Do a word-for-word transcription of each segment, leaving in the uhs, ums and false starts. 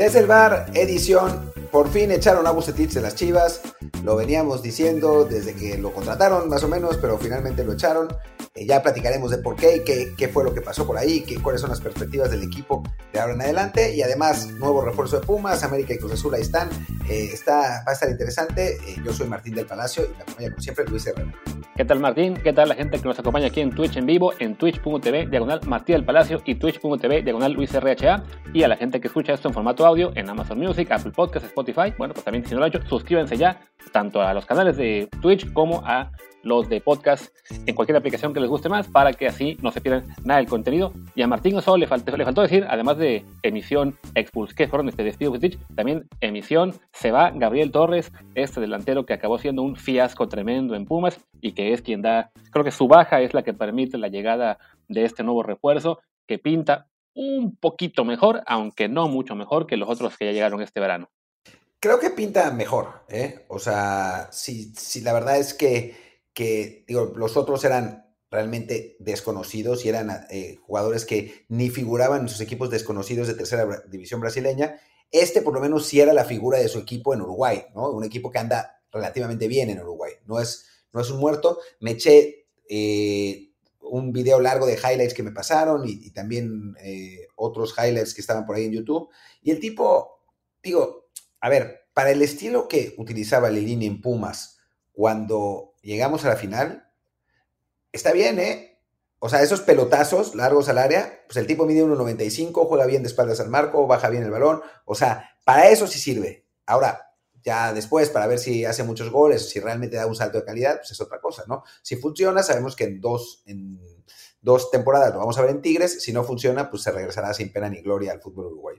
Desde el bar, edición, por fin echaron a Vucetich de las Chivas, lo veníamos diciendo desde que lo contrataron más o menos, pero finalmente lo echaron. Eh, ya platicaremos de por qué, qué, qué fue lo que pasó por ahí, qué, cuáles son las perspectivas del equipo de ahora en adelante, y además nuevo refuerzo de Pumas, América y Cruz Azul ahí están, eh, está, va a estar interesante. Eh, yo soy Martín del Palacio y me acompaña como siempre Luis Herrera. ¿Qué tal, Martín? ¿Qué tal la gente que nos acompaña aquí en Twitch en vivo, en twitch.tv diagonal Martín del Palacio y twitch.tv diagonal Luis R H A, y a la gente que escucha esto en formato audio en Amazon Music, Apple Podcasts, Spotify? Bueno, pues también si no lo han hecho, suscríbanse ya tanto a los canales de Twitch como a los de podcast en cualquier aplicación que les guste más, para que así no se pierdan nada del contenido. Y a Martín solo le faltó, le faltó decir, además de emisión Expulse, que fueron este despido de Stitch, también emisión se va Gabriel Torres, este delantero que acabó siendo un fiasco tremendo en Pumas y que es quien da, creo que su baja es la que permite la llegada de este nuevo refuerzo que pinta un poquito mejor, aunque no mucho mejor que los otros que ya llegaron este verano. Creo que pinta mejor, ¿eh? O sea, sí, sí, la verdad es que que digo, los otros eran realmente desconocidos y eran eh, jugadores que ni figuraban en sus equipos desconocidos de tercera división brasileña. Este por lo menos sí era la figura de su equipo en Uruguay, ¿no? Un equipo que anda relativamente bien en Uruguay. No es, no es un muerto. Me eché eh, un video largo de highlights que me pasaron y, y también eh, otros highlights que estaban por ahí en YouTube. Y el tipo, digo, a ver, para el estilo que utilizaba Lilini en Pumas cuando llegamos a la final, está bien, ¿eh? O sea, esos pelotazos largos al área, pues el tipo mide uno noventa y cinco, juega bien de espaldas al marco, baja bien el balón, o sea, para eso sí sirve. Ahora, ya después, para ver si hace muchos goles, si realmente da un salto de calidad, pues es otra cosa, ¿no? Si funciona, sabemos que en dos, en dos temporadas lo vamos a ver en Tigres, si no funciona, pues se regresará sin pena ni gloria al fútbol uruguayo.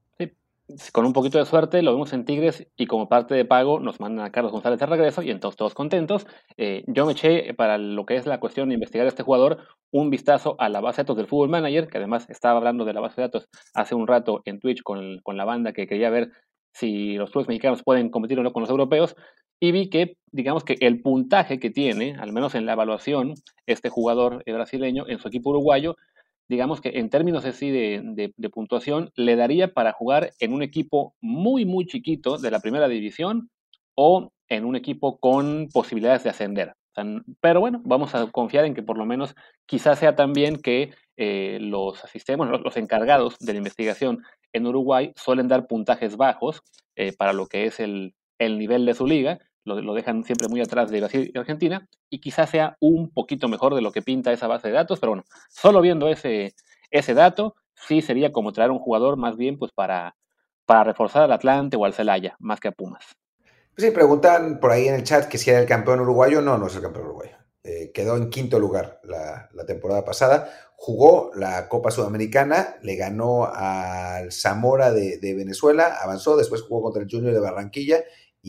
Con un poquito de suerte lo vemos en Tigres y como parte de pago nos mandan a Carlos González de regreso y entonces todos contentos. Eh, yo me eché, para lo que es la cuestión de investigar a este jugador, un vistazo a la base de datos del Football Manager, que además estaba hablando de la base de datos hace un rato en Twitch con, el, con la banda que quería ver si los clubes mexicanos pueden competir o no con los europeos, y vi que, digamos que el puntaje que tiene, al menos en la evaluación, este jugador brasileño en su equipo uruguayo, digamos que en términos así de, de, de puntuación, le daría para jugar en un equipo muy, muy chiquito de la primera división o en un equipo con posibilidades de ascender. O sea, pero bueno, vamos a confiar en que por lo menos quizás sea también que eh, los sistemas, los, los encargados de la investigación en Uruguay suelen dar puntajes bajos eh, para lo que es el, el nivel de su liga. Lo, lo dejan siempre muy atrás de Brasil y Argentina, y quizás sea un poquito mejor de lo que pinta esa base de datos, pero bueno, solo viendo ese, ese dato, sí sería como traer un jugador más bien pues para, para reforzar al Atlante o al Celaya, más que a Pumas. Pues sí, preguntan por ahí en el chat que si era el campeón uruguayo. No, no es el campeón uruguayo. Eh, quedó en quinto lugar la, la temporada pasada, jugó la Copa Sudamericana, le ganó al Zamora de, de Venezuela, avanzó, después jugó contra el Junior de Barranquilla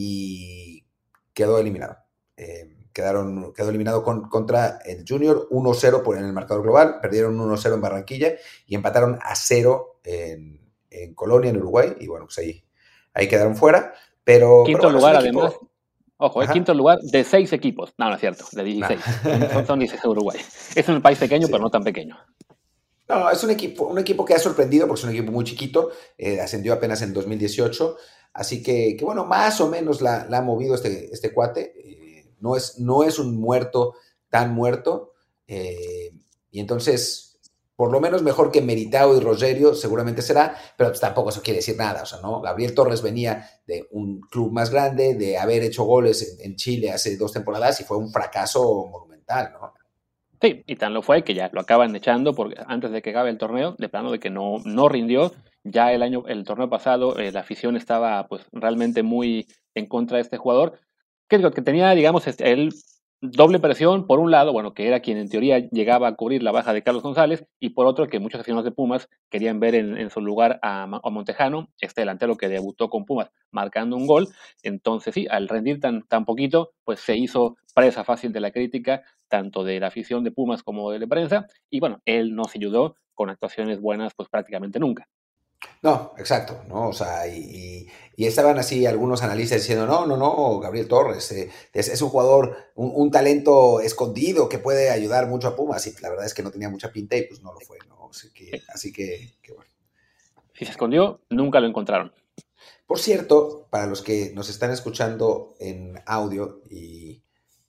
y quedó eliminado. Eh, quedaron, quedó eliminado con, contra el Junior uno cero por, en el marcador global, perdieron uno cero en Barranquilla y empataron a cero en, en Colonia, en Uruguay, y bueno, pues ahí, ahí quedaron fuera. Pero, quinto pero bueno, lugar, es un equipo... además, ojo, el quinto lugar de seis equipos. No, no es cierto, de dieciséis. Nah. Son, son dieciséis de Uruguay. Es un país pequeño, sí, pero no tan pequeño. No, es un equipo, un equipo que ha sorprendido porque es un equipo muy chiquito, eh, ascendió apenas en dos mil dieciocho, así que, que bueno, más o menos la, la ha movido este, este cuate. Eh, no, es, no es un muerto tan muerto, eh, y entonces, por lo menos mejor que Meritao y Rogerio seguramente será, pero pues tampoco eso quiere decir nada. O sea, ¿no? Gabriel Torres venía de un club más grande, de haber hecho goles en, en Chile hace dos temporadas y fue un fracaso monumental, ¿no? Sí, y tan lo fue que ya lo acaban echando porque antes de que acabe el torneo, de plano de que no, no rindió. Ya el año, el torneo pasado, eh, la afición estaba pues realmente muy en contra de este jugador, que, que tenía, digamos, este, él doble presión, por un lado, bueno, que era quien en teoría llegaba a cubrir la baja de Carlos González, y por otro que muchos aficionados de Pumas querían ver en, en su lugar a, a Montejano, este delantero que debutó con Pumas marcando un gol. Entonces sí, al rendir tan, tan poquito, pues se hizo presa fácil de la crítica, tanto de la afición de Pumas como de la prensa, y bueno, él no se ayudó con actuaciones buenas pues prácticamente nunca. No, exacto, ¿no? O sea, y, y, y estaban así algunos analistas diciendo, no, no, no, Gabriel Torres eh, es, es un jugador, un, un talento escondido que puede ayudar mucho a Pumas, y la verdad es que no tenía mucha pinta y pues no lo fue, ¿no? Así que, así que, que bueno. Si se escondió, nunca lo encontraron. Por cierto, para los que nos están escuchando en audio y,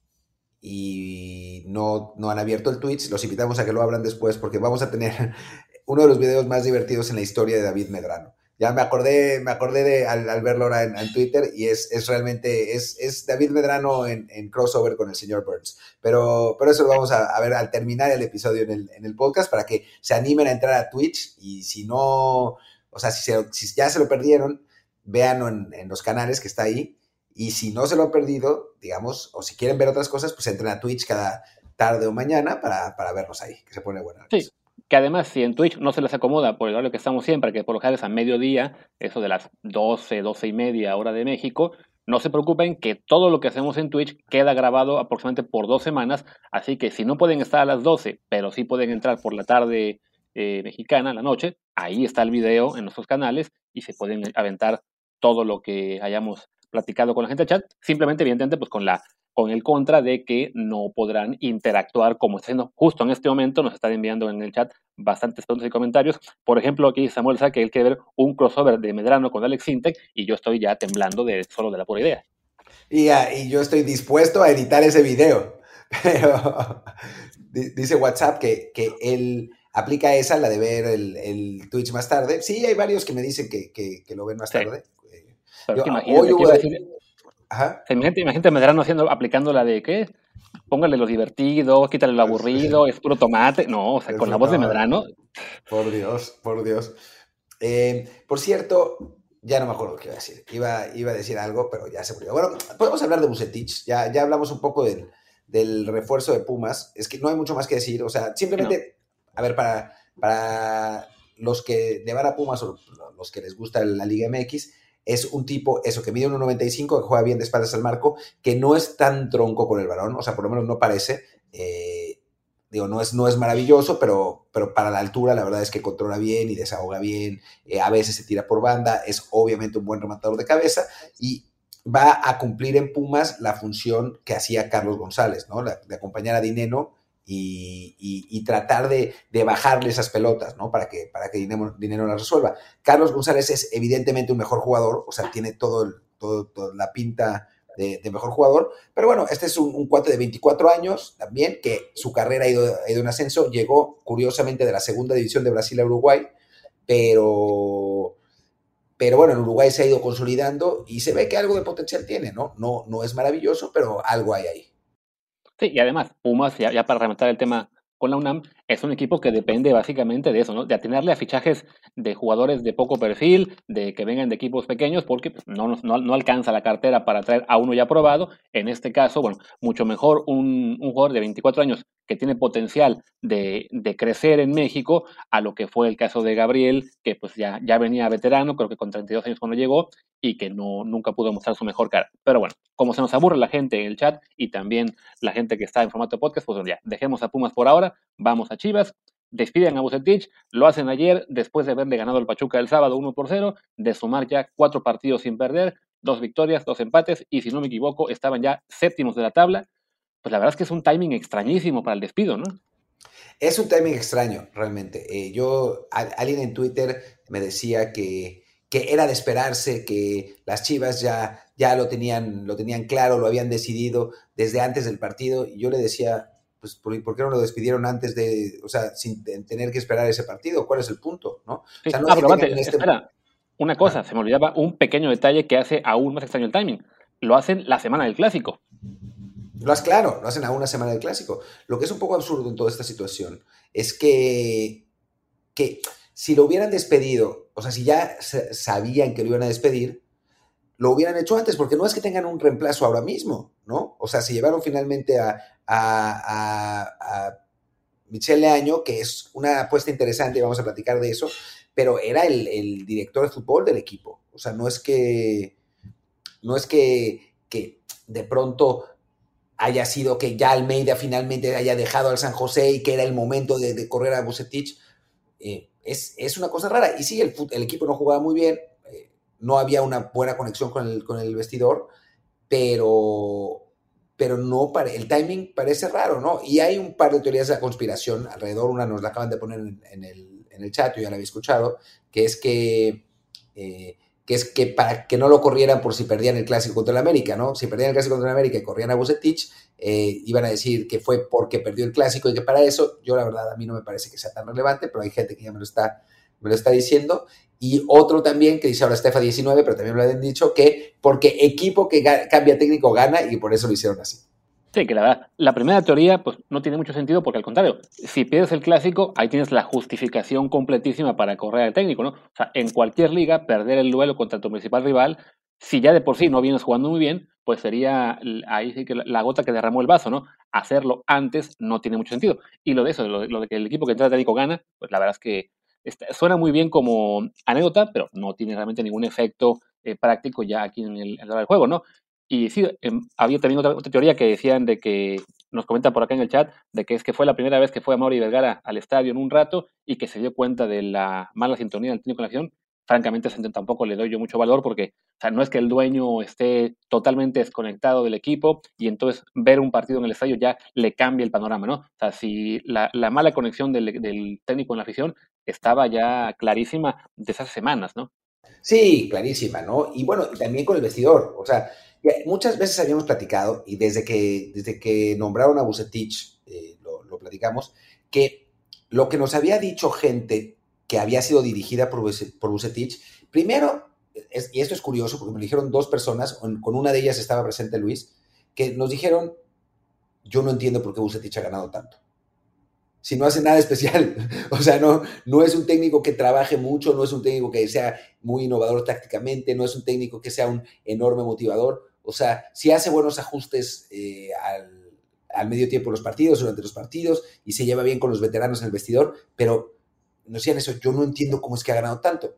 y no, no han abierto el Twitch, los invitamos a que lo abran después porque vamos a tener uno de los videos más divertidos en la historia de David Medrano. Ya me acordé, me acordé de al, al verlo ahora en, en Twitter y es, es realmente, es, es David Medrano en, en crossover con el señor Burns. Pero, pero eso lo vamos a, a ver al terminar el episodio en el, en el podcast para que se animen a entrar a Twitch y si no, o sea, si, se, si ya se lo perdieron, véanlo en, en los canales que está ahí. Y si no se lo han perdido, digamos, o si quieren ver otras cosas, pues entren a Twitch cada tarde o mañana para, para vernos ahí, que se pone buena la Sí, cosa. que además si en Twitch no se les acomoda por el horario que estamos siempre, que por lo general es a mediodía, eso de las doce, doce y media hora de México, no se preocupen que todo lo que hacemos en Twitch queda grabado aproximadamente por dos semanas, así que si no pueden estar a las doce, pero sí pueden entrar por la tarde eh, mexicana, la noche, ahí está el video en nuestros canales y se pueden aventar todo lo que hayamos platicado con la gente del chat, simplemente evidentemente pues con la con el contra de que no podrán interactuar como está haciendo justo en este momento, nos están enviando en el chat bastantes preguntas y comentarios. Por ejemplo, aquí Samuel sabe que él quiere ver un crossover de Medrano con Alex Sintek y yo estoy ya temblando de solo de la pura idea. Y, uh, y yo estoy dispuesto a editar ese video. Pero dice WhatsApp que, que él aplica esa, la de ver el, el Twitch más tarde. Sí, hay varios que me dicen que, que, que lo ven más Sí. tarde. Pero Yo, es que hoy imagínate, ¿qué hubo... iba a decir? Ajá. Imagínate, imagínate Medrano haciendo, aplicando la de ¿qué? Póngale lo divertido, quítale lo aburrido, es puro tomate. No, o sea, con la voz de Medrano. Por Dios, por Dios. Eh, por cierto, ya no me acuerdo qué iba a decir. Iba, iba a decir algo, pero ya se murió. Bueno, podemos hablar de Vucetich. Ya, ya hablamos un poco del, del refuerzo de Pumas. Es que no hay mucho más que decir. O sea, simplemente, no. a ver, para, para los que le van a Pumas o los que les gusta la Liga M X, es un tipo, eso, que mide uno noventa y cinco, que juega bien de espaldas al marco, que no es tan tronco con el balón, o sea, por lo menos no parece. Eh, digo, no es, no es maravilloso, pero, pero para la altura la verdad es que controla bien y desahoga bien, eh, a veces se tira por banda, es obviamente un buen rematador de cabeza y va a cumplir en Pumas la función que hacía Carlos González, ¿no? La, de acompañar a Dineno y, y, y tratar de, de bajarle esas pelotas, ¿no? Para que, para que Dineno, Dineno las resuelva. Carlos González es evidentemente un mejor jugador, o sea, tiene todo, el, todo, toda la pinta de, de mejor jugador, pero bueno, este es un, un cuate de veinticuatro años también, que su carrera ha ido, ha ido en ascenso, llegó curiosamente de la segunda división de Brasil a Uruguay, pero, pero bueno, en Uruguay se ha ido consolidando y se ve que algo de potencial tiene, ¿no? No, no es maravilloso, pero algo hay ahí. Sí, y además, Pumas, ya, ya para rematar el tema con la UNAM, es un equipo que depende básicamente de eso, ¿no? De atinarle a fichajes de jugadores de poco perfil, de que vengan de equipos pequeños, porque pues, no, no, no alcanza la cartera para traer a uno ya probado. En este caso, bueno, mucho mejor un, un jugador de veinticuatro años que tiene potencial de, de crecer en México, a lo que fue el caso de Gabriel, que pues ya, ya venía veterano, creo que con treinta y dos años cuando llegó, y que no, nunca pudo mostrar su mejor cara. Pero bueno, como se nos aburre la gente en el chat y también la gente que está en formato podcast, pues ya, dejemos a Pumas por ahora, vamos a Chivas, despiden a Vucetich, lo hacen ayer después de haberle ganado al Pachuca el sábado uno por cero, de sumar ya cuatro partidos sin perder, dos victorias, dos empates, y si no me equivoco, estaban ya séptimos de la tabla. Pues la verdad es que es un timing extrañísimo para el despido, ¿no? Es un timing extraño, realmente. Eh, yo, a, alguien en Twitter me decía que, que era de esperarse, que las Chivas ya, ya lo, tenían, lo tenían claro, lo habían decidido desde antes del partido. Y yo le decía, pues, ¿por, ¿por qué no lo despidieron antes de, o sea, sin tener que esperar ese partido? ¿Cuál es el punto? ¿No? O Sí. sea, no Ah, es que pero tengan mate, en este... espera, una cosa, Ajá. se me olvidaba un pequeño detalle que hace aún más extraño el timing. Lo hacen la semana del Clásico. Lo has claro, lo hacen a una semana del Clásico. Lo que es un poco absurdo en toda esta situación es que, que si lo hubieran despedido, o sea, si ya sabían que lo iban a despedir, lo hubieran hecho antes, porque no es que tengan un reemplazo ahora mismo, ¿no? O sea, se llevaron finalmente a, a, a, a Michel Leaño, que es una apuesta interesante, vamos a platicar de eso, pero era el, el director de fútbol del equipo. O sea, no es que, no es que, que de pronto haya sido que ya Almeida finalmente haya dejado al San José y que era el momento de, de correr a Vucetich. Eh, es, es una cosa rara. Y sí, el, el equipo no jugaba muy bien, eh, no había una buena conexión con el, con el vestidor, pero, pero no pare, el timing parece raro, ¿no? Y hay un par de teorías de la conspiración alrededor, una nos la acaban de poner en, en, el, en el chat, yo ya la había escuchado, que es que eh, que es que para que no lo corrieran por si perdían el clásico contra el América, ¿no? Si perdían el clásico contra el América y corrían a Vucetich, eh, iban a decir que fue porque perdió el clásico y que para eso, yo la verdad, a mí no me parece que sea tan relevante, pero hay gente que ya me lo está, me lo está diciendo. Y otro también que dice ahora Estefa diecinueve, pero también me lo han dicho, que porque equipo que ga- cambia técnico gana y por eso lo hicieron así. Sí, que la verdad, la primera teoría pues no tiene mucho sentido porque al contrario, si pierdes el clásico, ahí tienes la justificación completísima para correr al técnico, ¿no? O sea, en cualquier liga, perder el duelo contra tu principal rival, si ya de por sí no vienes jugando muy bien, pues sería l- ahí sí que la, la gota que derramó el vaso, ¿no? Hacerlo antes no tiene mucho sentido. Y lo de eso, lo, de lo de que el equipo que entra al técnico gana, pues la verdad es que está- suena muy bien como anécdota, pero no tiene realmente ningún efecto eh, práctico ya aquí en el, en el juego, ¿no? Y sí, em, había también otra, otra teoría que decían de que, nos comentan por acá en el chat, de que es que fue la primera vez que fue a Mauri Vergara al estadio en un rato y que se dio cuenta de la mala sintonía del técnico con la afición. Francamente, ese tampoco le doy yo mucho valor porque, o sea, no es que el dueño esté totalmente desconectado del equipo y entonces ver un partido en el estadio ya le cambia el panorama, ¿no? O sea, si la, la mala conexión del, del técnico con la afición estaba ya clarísima desde hace semanas, ¿no? Sí, clarísima, ¿no? Y bueno, y también con el vestidor. O sea, ya muchas veces habíamos platicado, y desde que, desde que nombraron a Vucetich, eh, lo, lo platicamos, que lo que nos había dicho gente que había sido dirigida por, Vuce- por Vucetich, primero, es- y esto es curioso, porque me lo dijeron dos personas, con, con una de ellas estaba presente Luis, que nos dijeron, yo no entiendo por qué Vucetich ha ganado tanto si no hace nada especial. O sea, no, no es un técnico que trabaje mucho, no es un técnico que sea muy innovador tácticamente, no es un técnico que sea un enorme motivador. O sea, sí hace buenos ajustes eh, al, al medio tiempo de los partidos, durante los partidos, y se lleva bien con los veteranos en el vestidor, pero no sean eso, yo no entiendo cómo es que ha ganado tanto.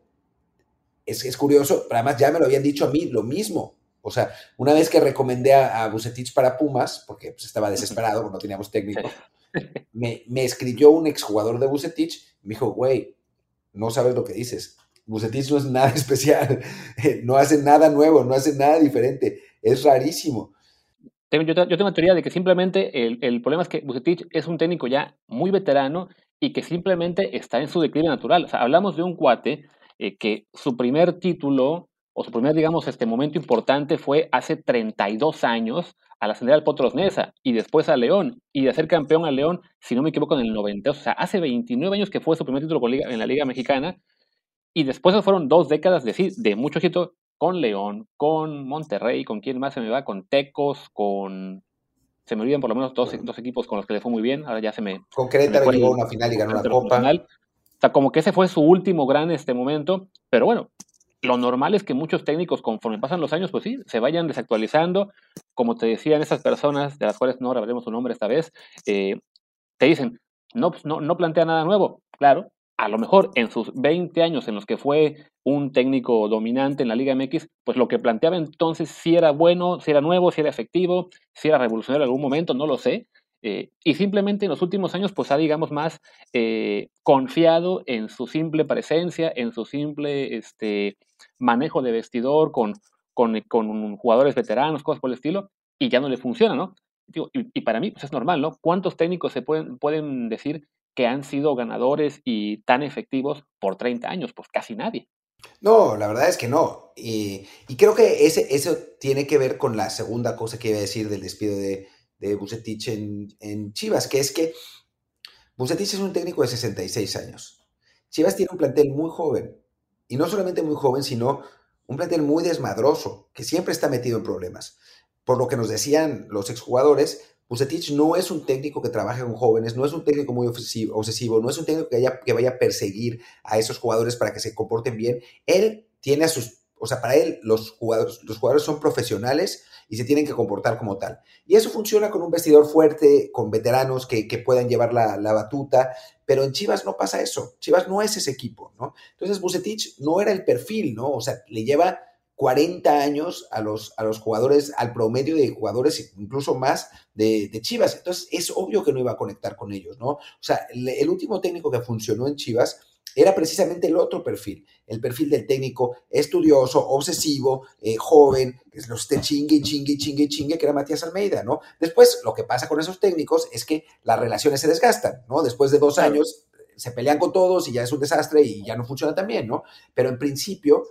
Es, es curioso, pero además ya me lo habían dicho a mí lo mismo. O sea, una vez que recomendé a, a Bucetich para Pumas, porque pues, estaba desesperado, no teníamos Sí. técnico, me, me escribió un exjugador de Bucetich y me dijo, güey, no sabes lo que dices. Bucetich no es nada especial, no hace nada nuevo, no hace nada diferente, es rarísimo. Tengo- Yo, te- yo tengo una teoría de que simplemente el, el problema es que Vucetich es un técnico ya muy veterano y que simplemente está en su declive natural. O sea, hablamos de un cuate eh, que su primer título o su primer, digamos, este momento importante fue hace treinta y dos años al ascender al Potros Neza y después a León y de ser campeón al León, si no me equivoco, en el noventa. O sea, hace veintinueve años que fue su primer título con liga- en la Liga Mexicana y después fueron dos décadas de, sí, de mucho éxito con León, con Monterrey, con quién más se me va, con Tecos, con se me olvidan por lo menos dos, dos equipos con los que le fue muy bien, ahora ya se me, Con se me Querétaro fue llegó a el una final y ganó la Querétaro como Copa. tal. O sea, como que ese fue su último gran este momento, pero bueno, lo normal es que muchos técnicos, conforme pasan los años, pues sí, se vayan desactualizando. Como te decían esas personas, de las cuales no revelaremos su nombre esta vez, eh, te dicen, no, pues no, no plantea nada nuevo. Claro, a lo mejor en sus veinte años en los que fue un técnico dominante en la Liga M X, pues lo que planteaba entonces si era bueno, si era nuevo, si era efectivo, si era revolucionario en algún momento, no lo sé. Eh, y simplemente en los últimos años, pues ha, digamos, más eh, confiado en su simple presencia, en su simple este, manejo de vestidor con, con, con jugadores veteranos, cosas por el estilo, y ya no le funciona, ¿no? Digo, y, y para mí, pues es normal, ¿no? ¿Cuántos técnicos se pueden, pueden decir que han sido ganadores y tan efectivos por treinta años? Pues casi nadie. No, la verdad es que no. Y, y creo que ese, eso tiene que ver con la segunda cosa que iba a decir del despido de, de Bucetich en, en Chivas, que es que Bucetich es un técnico de sesenta y seis años. Chivas tiene un plantel muy joven. Y no solamente muy joven, sino un plantel muy desmadroso, que siempre está metido en problemas. Por lo que nos decían los exjugadores, Bucetich no es un técnico que trabaje con jóvenes, no es un técnico muy obsesivo, obsesivo no es un técnico que, haya, que vaya a perseguir a esos jugadores para que se comporten bien. Él tiene a sus, o sea, para él los jugadores, los jugadores son profesionales y se tienen que comportar como tal. Y eso funciona con un vestidor fuerte, con veteranos que, que puedan llevar la, la, batuta, pero en Chivas no pasa eso. Chivas no es ese equipo, ¿no? Entonces Bucetich no era el perfil, ¿no? O sea, le lleva cuarenta años a los, a los jugadores, al promedio de jugadores, incluso más, de, de Chivas. Entonces es obvio que no iba a conectar con ellos, ¿no? O sea, el, el último técnico que funcionó en Chivas era precisamente el otro perfil, el perfil del técnico estudioso, obsesivo, eh, joven, que los esté chingue, chingue, chingue, chingue, que era Matías Almeida, ¿no? Después, lo que pasa con esos técnicos es que las relaciones se desgastan, ¿no? Después de dos Claro. años se pelean con todos y ya es un desastre y ya no funciona tan bien, ¿no? Pero en principio,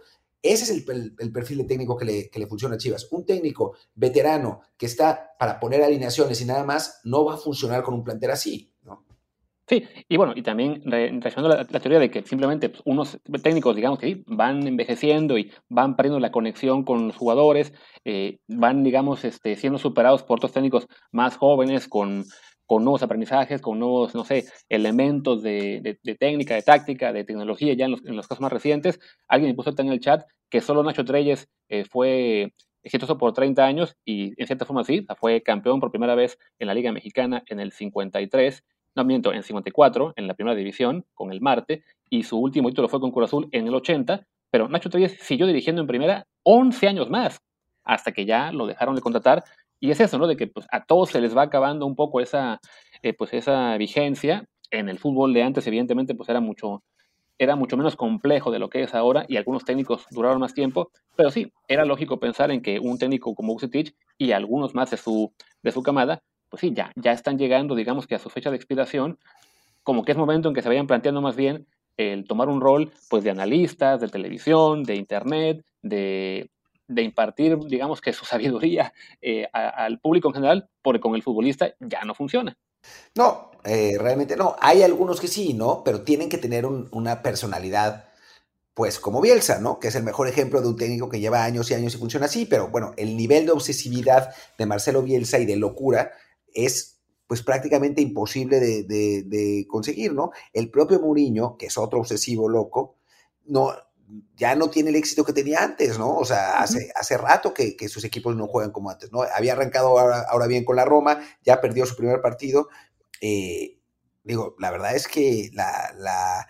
ese es el, el, el perfil de técnico que le, que le funciona a Chivas. Un técnico veterano que está para poner alineaciones y nada más, no va a funcionar con un plantel así, ¿no? Sí, y bueno, y también reaccionando a la, la, teoría de que simplemente pues, unos técnicos, digamos que sí, van envejeciendo y van perdiendo la conexión con los jugadores, eh, van, digamos, este, siendo superados por otros técnicos más jóvenes, con, con nuevos aprendizajes, con nuevos, no sé, elementos de, de, de técnica, de táctica, de tecnología, ya en los, en los casos más recientes. Alguien me puso en el chat que solo Nacho Treyes eh, fue exitoso por treinta años y en cierta forma sí, fue campeón por primera vez en la Liga Mexicana en el cincuenta y tres. No miento, en cincuenta y cuatro, en la primera división, con el Marte, y su último título fue con Cruz Azul en el ochenta, pero Nacho Treyes siguió dirigiendo en primera once años más, hasta que ya lo dejaron de contratar, y es eso, ¿no? De que pues, a todos se les va acabando un poco esa, eh, pues, esa vigencia. En el fútbol de antes, evidentemente, pues era mucho, era mucho menos complejo de lo que es ahora, y algunos técnicos duraron más tiempo, pero sí, era lógico pensar en que un técnico como Vucetich y algunos más de su, de su camada, pues sí, ya, ya están llegando, digamos que a su fecha de expiración, como que es momento en que se vayan planteando más bien el tomar un rol pues de analistas, de televisión, de internet, de, de impartir, digamos que su sabiduría eh, a, al público en general, porque con el futbolista ya no funciona. No, eh, realmente no. Hay algunos que sí, ¿no? Pero tienen que tener un, una personalidad, pues como Bielsa, ¿no? Que es el mejor ejemplo de un técnico que lleva años y años y funciona así, pero bueno, el nivel de obsesividad de Marcelo Bielsa y de locura es pues prácticamente imposible de, de, de conseguir, ¿no? El propio Mourinho, que es otro obsesivo loco, no, ya no tiene el éxito que tenía antes, ¿no? O sea, hace, hace rato que, que sus equipos no juegan como antes, ¿no? Había arrancado ahora, ahora bien con la Roma, ya perdió su primer partido. Eh, digo, la verdad es que la, la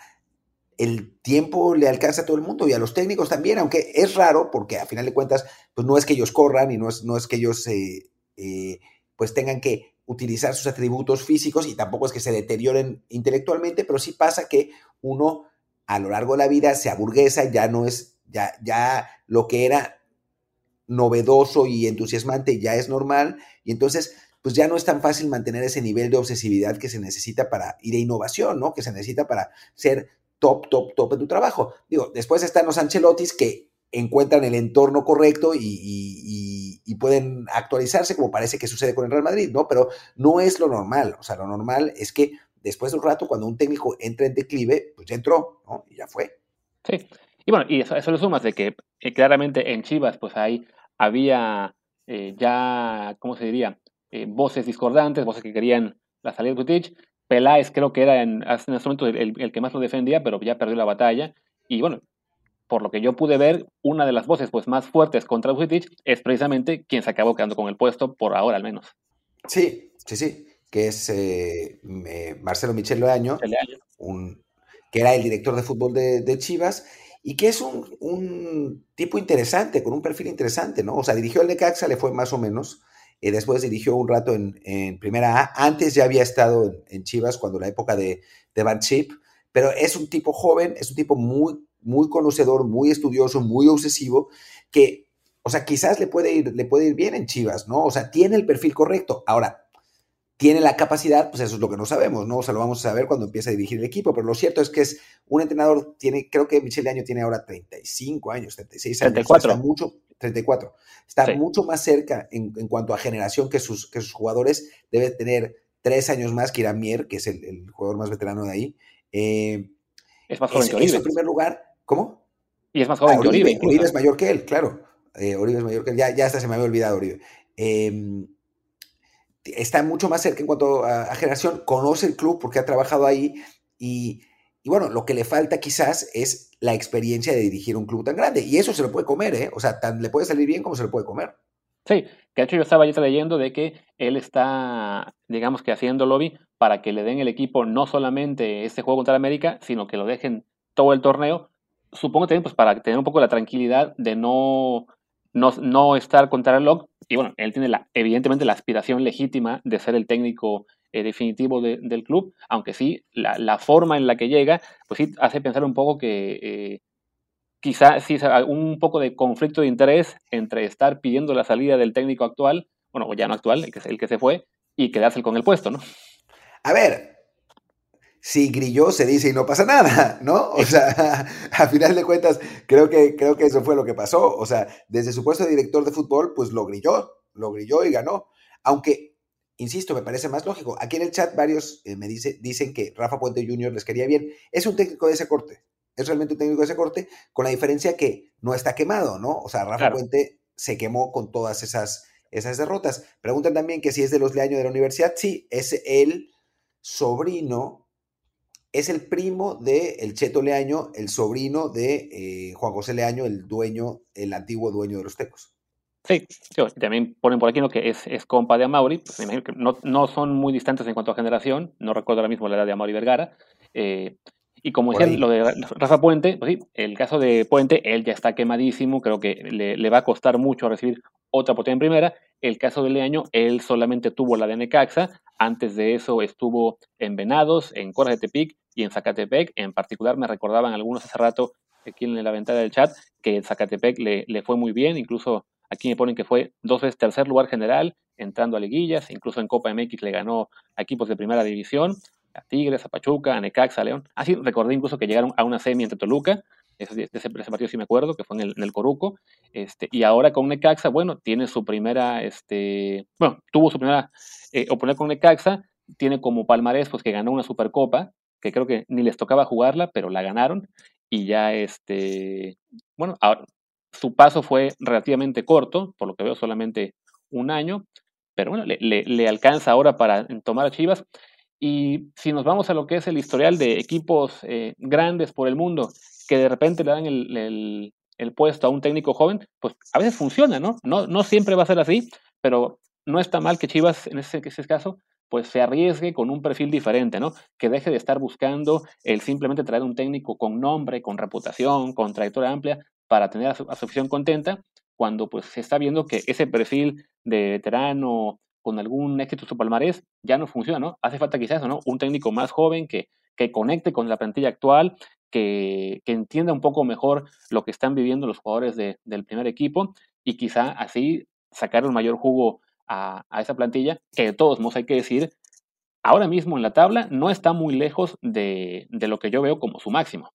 el tiempo le alcanza a todo el mundo y a los técnicos también, aunque es raro porque a final de cuentas pues no es que ellos corran y no es, no es que ellos eh, eh, pues tengan que utilizar sus atributos físicos y tampoco es que se deterioren intelectualmente, pero sí pasa que uno a lo largo de la vida se aburguesa, ya no es, ya, ya lo que era novedoso y entusiasmante ya es normal y entonces pues ya no es tan fácil mantener ese nivel de obsesividad que se necesita para, y de innovación, ¿no? Que se necesita para ser top, top, top en tu trabajo. Digo, después están los Ancelottis que encuentran el entorno correcto y, y, y, pueden actualizarse como parece que sucede con el Real Madrid, ¿no? Pero no es lo normal, o sea, lo normal es que después de un rato, cuando un técnico entra en declive, pues ya entró, ¿no? Y ya fue. Sí, y bueno, y eso, eso le sumas de que eh, claramente en Chivas, pues ahí había eh, ya, ¿cómo se diría? Eh, voces discordantes, voces que querían la salida de Vucetich. Peláez creo que era en, en ese momento el, el, que más lo defendía, pero ya perdió la batalla. Y bueno, por lo que yo pude ver, una de las voces pues, más fuertes contra Vucetich es precisamente quien se acabó quedando con el puesto, por ahora al menos. Sí, sí, sí, que es eh, Marcelo Michel Leaño, Leaño. Un, que era el director de fútbol de, de Chivas, y que es un, un, tipo interesante, con un perfil interesante, ¿no? O sea, dirigió el Necaxa, le fue más o menos, eh, después dirigió un rato en, en Primera A, antes ya había estado en, en Chivas, cuando la época de, de Van Chip, pero es un tipo joven, es un tipo muy, muy conocedor, muy estudioso, muy obsesivo, que, o sea, quizás le puede ir, le puede ir bien en Chivas, ¿no? O sea, tiene el perfil correcto. Ahora, tiene la capacidad, pues eso es lo que no sabemos, ¿no? O sea, lo vamos a saber cuando empiece a dirigir el equipo, pero lo cierto es que es un entrenador, tiene, creo que Michel Leaño tiene ahora treinta y cinco años, treinta y seis años, treinta y cuatro. O sea, está mucho, treinta y cuatro, está sí. mucho más cerca en, en cuanto a generación que sus, que sus jugadores, debe tener tres años más que Irán Mier, que es el, el jugador más veterano de ahí. Eh, es más joven es, que Oribe. Eso en primer lugar, ¿cómo? Y es más joven ah, que Oribe, incluso. Oribe es mayor que él, claro. Eh, Oribe es mayor que él, ya, ya hasta se me había olvidado Oribe. Eh, está mucho más cerca en cuanto a, a, generación, conoce el club porque ha trabajado ahí y, y bueno, lo que le falta quizás es la experiencia de dirigir un club tan grande y eso se lo puede comer, ¿eh? O sea, tan le puede salir bien como se lo puede comer. Sí, que de hecho yo estaba ya leyendo de que él está, digamos que haciendo lobby para que le den el equipo no solamente este juego contra América, sino que lo dejen todo el torneo. Supongo también pues para tener un poco la tranquilidad de no, no, no estar contra el reloj. Y bueno, él tiene la, evidentemente la aspiración legítima de ser el técnico eh, definitivo de, del club, aunque sí, la, la forma en la que llega, pues sí hace pensar un poco que... Eh, quizá sí un poco de conflicto de interés entre estar pidiendo la salida del técnico actual, bueno, o ya no actual, el que, el que se fue, y quedarse con el puesto, ¿no? A ver, si grilló, se dice y no pasa nada, ¿no? O Sí, sea, a final de cuentas, creo que, creo que eso fue lo que pasó. O sea, desde su puesto de director de fútbol, pues lo grilló, lo grilló y ganó. Aunque, insisto, me parece más lógico. Aquí en el chat varios eh, me dice, dicen que Rafa Puente junior les quería bien. Es un técnico de ese corte. Es realmente un técnico de ese corte, con la diferencia que no está quemado, ¿no? O sea, Rafa claro. Puente se quemó con todas esas, esas derrotas. Preguntan también que si es de los Leaño de la universidad. Sí, es el sobrino, es el primo de el Cheto Leaño, el sobrino de eh, Juan José Leaño, el dueño, el antiguo dueño de los Tecos. Sí, sí, también ponen por aquí ¿no? que es, es compa de Amauri, pues me imagino que no, no son muy distantes en cuanto a generación, no recuerdo ahora mismo la edad de Amauri Vergara, eh, y como Por decían lo ahí. de Rafa Puente, pues sí, el caso de Puente, él ya está quemadísimo, creo que le, le va a costar mucho recibir otra oportunidad en primera, el caso de Leaño, él solamente tuvo la de Necaxa, antes de eso estuvo en Venados, en Coras de Tepic y en Zacatepec, en particular me recordaban algunos hace rato aquí en la ventana del chat, que en Zacatepec le, le fue muy bien, incluso aquí me ponen que fue dos veces tercer lugar general, entrando a liguillas, incluso en Copa M X le ganó a equipos de primera división, a Tigres, a Pachuca, a Necaxa, a León. Así recordé incluso que llegaron a una semi entre Toluca, ese, de ese, ese partido sí me acuerdo, que fue en el, en el Coruco, este, y ahora con Necaxa, bueno, tiene su primera, este, bueno, tuvo su primera eh, oportunidad con Necaxa, tiene como palmarés pues que ganó una Supercopa, que creo que ni les tocaba jugarla, pero la ganaron, y ya este, bueno, ahora, su paso fue relativamente corto, por lo que veo solamente un año, pero bueno, le, le, le alcanza ahora para tomar a Chivas. Y si nos vamos a lo que es el historial de equipos eh, grandes por el mundo, que de repente le dan el, el, el, puesto a un técnico joven, pues a veces funciona, ¿no? ¿no? No siempre va a ser así, pero no está mal que Chivas, en ese, ese caso, pues se arriesgue con un perfil diferente, ¿no? Que deje de estar buscando el simplemente traer un técnico con nombre, con reputación, con trayectoria amplia, para tener a su, a su afición contenta, cuando pues se está viendo que ese perfil de veterano con algún éxito su palmarés ya no funciona, ¿no? Hace falta quizás eso, ¿no? Un técnico más joven que, que conecte con la plantilla actual, que, que entienda un poco mejor lo que están viviendo los jugadores de, del primer equipo y quizá así sacar un mayor jugo a, a esa plantilla, que de todos modos hay que decir, ahora mismo en la tabla no está muy lejos de, de lo que yo veo como su máximo.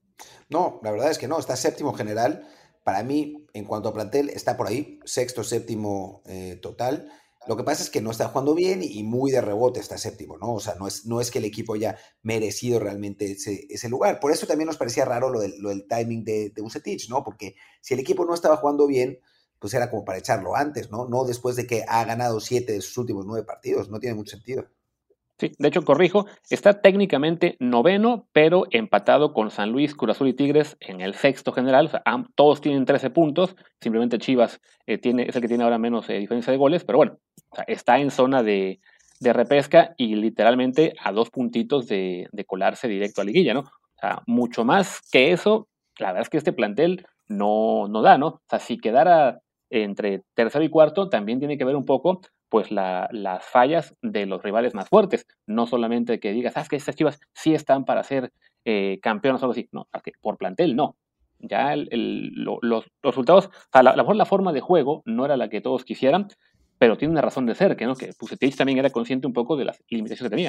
No, la verdad es que no, está séptimo general. Para mí, en cuanto a plantel, está por ahí, sexto, séptimo eh, total. Lo que pasa es que no está jugando bien y muy de rebote está séptimo, ¿no? O sea, no es, no es que el equipo haya merecido realmente ese, ese lugar. Por eso también nos parecía raro lo del, lo del timing de, de Vucetich, ¿no? Porque si el equipo no estaba jugando bien, pues era como para echarlo antes, ¿no? No después de que ha ganado siete de sus últimos nueve partidos. No tiene mucho sentido. Sí, de hecho, corrijo, está técnicamente noveno, pero empatado con San Luis, Cruz Azul y Tigres en el sexto general. O sea, todos tienen trece puntos, simplemente Chivas eh, tiene, es el que tiene ahora menos eh, diferencia de goles, pero bueno, o sea, está en zona de, de repesca y literalmente a dos puntitos de, de colarse directo a liguilla, ¿no? O sea, mucho más que eso, la verdad es que este plantel no, no da, ¿no? O sea, si quedara entre tercero y cuarto, también tiene que ver un poco pues la, las fallas de los rivales más fuertes. No solamente que digas, ah, es que estas Chivas sí están para ser eh, campeones o algo así. No, por plantel no. Ya el, el, lo, los, los, resultados, o sea, la, a lo mejor la forma de juego no era la que todos quisieran, pero tiene una razón de ser, que no, que Pusetich también era consciente un poco de las limitaciones que tenía.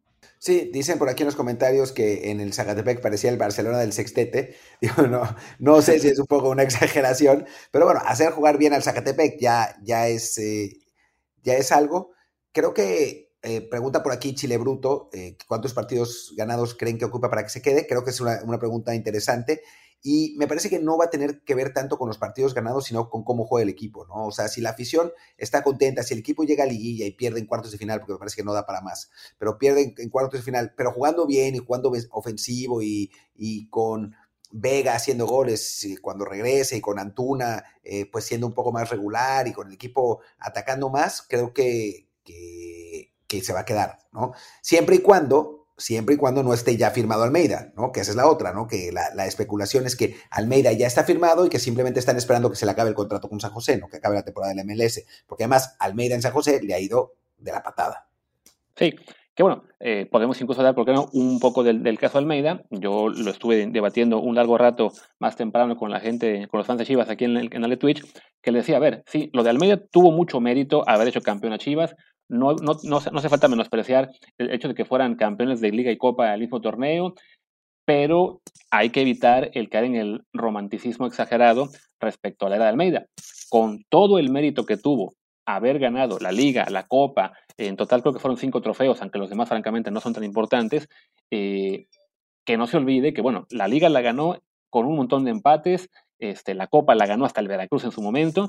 Sí, dicen por aquí en los comentarios que en el Zacatepec parecía el Barcelona del Sextete. Digo, no, no sé si es un poco una exageración, pero bueno, hacer jugar bien al Zacatepec ya, ya, es, eh, ya es algo. Creo que eh, pregunta por aquí Chile Bruto, eh, ¿cuántos partidos ganados creen que ocupa para que se quede? Creo que es una, una pregunta interesante. Y me parece que no va a tener que ver tanto con los partidos ganados, sino con cómo juega el equipo, ¿no? O sea, si la afición está contenta, si el equipo llega a liguilla y pierde en cuartos de final, porque me parece que no da para más, pero pierde en, en cuartos de final, pero jugando bien y jugando ofensivo y, y con Vega haciendo goles cuando regrese y con Antuna eh, pues siendo un poco más regular y con el equipo atacando más, creo que, que, que se va a quedar, ¿no? Siempre y cuando siempre y cuando no esté ya firmado Almeida, ¿no? Que esa es la otra, ¿no? Que la, la, especulación es que Almeida ya está firmado y que simplemente están esperando que se le acabe el contrato con San José, ¿no? Que acabe la temporada del M L S, porque además Almeida en San José le ha ido de la patada. Sí, que bueno, eh, podemos incluso dar, ¿por qué no?, un poco del, del caso Almeida. Yo lo estuve debatiendo un largo rato más temprano con la gente, con los fans de Chivas aquí en el canal de Twitch, que le decía, a ver, sí, lo de Almeida tuvo mucho mérito haber hecho campeón a Chivas, No, no, no, no hace falta menospreciar el hecho de que fueran campeones de Liga y Copa al mismo torneo, pero hay que evitar el caer en el romanticismo exagerado respecto a la era de Almeida. Con todo el mérito que tuvo haber ganado la Liga, la Copa, en total creo que fueron cinco trofeos, aunque los demás francamente no son tan importantes, eh, que no se olvide que, bueno, la Liga la ganó con un montón de empates, este, la Copa la ganó hasta el Veracruz en su momento,